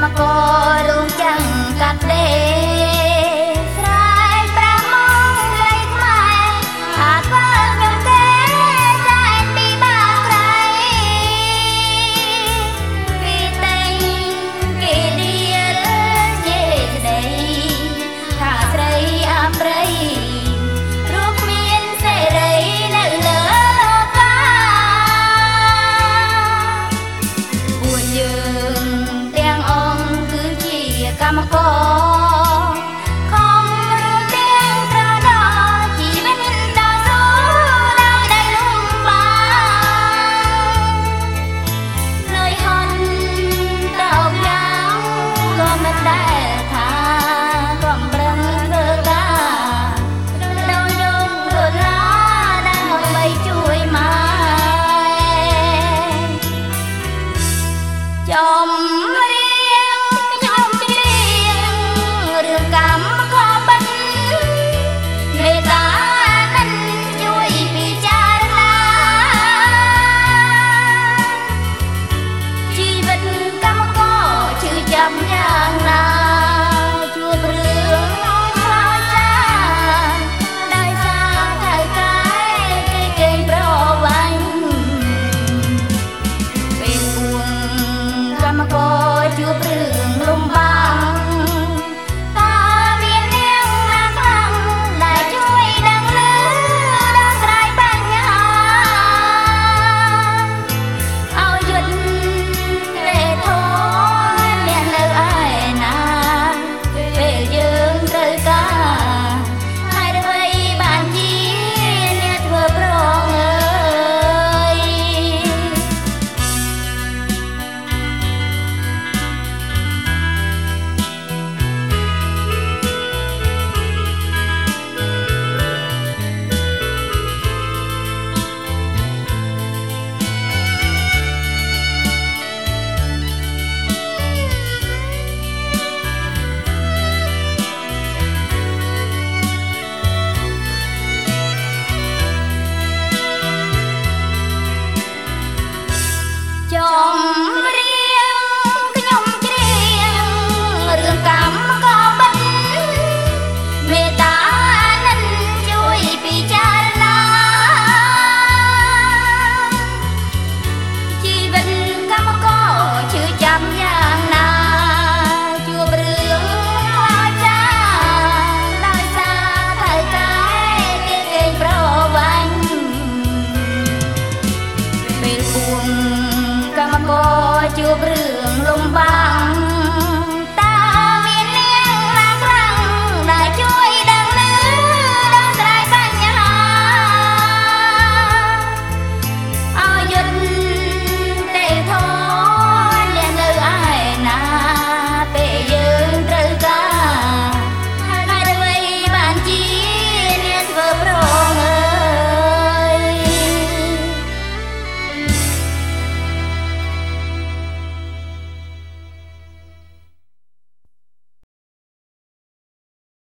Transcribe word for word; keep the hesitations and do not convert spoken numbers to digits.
មករងចាំងកាត់ដេស្រែកប្រាមកលេខខ្មែរថាធ្វើខ្ញុំទេតែពីបាក្រៃពីតែងគេឌីលជេក្ដីថាស្រីអប្រិយរូបមានសេរីនៅលើលោកកាពួកយើងទាំងអង្គគឺជាកម្មករខំរួមទាំងត្រដោជីវិតដល់ស៊ូដល់ដៃលំបាកលុយហន់តោកយ៉ាងក៏មិនដែលថាកំប្រឹងធ្វើការដោយយំដុល្លារដើម្បីជួយម៉ែចំរៀងខ្ញុំច្រៀងរឿងកម្មខបិនមេត្តានឹងជួយពិចារណាជីវិតកម្មករឈឺចាប់យ៉ាងណាជួបរឿងខ្លោចចាដោយសារថៅកែគេកេងប្រវ័ញ្ចពេលពួងកម្មករជួបរឿងលំបាកតើមាននាងណាខ្លាំងដែលជួយដឹងឮដោះស្រាយបញ្ហាឲ្យយត់លេធម៌អ្នកនៅឯណាពេលយើងត្រូវការហើយអ្វីបានជាអ្នកធ្វើប្រងអើយចំរៀងខ្ញុំច្រៀងរឿងកម្មខបិនមេត្តានឹងជួយពិចារណាជីវិតកម្មករឈឺចាប់យ៉ាងណាជួបរឿងខ្លោចចាដោយសារថៅកែគេកេងប្រវ័ញ្ចពេលពួងកម្មករជួបរឿងលំបាក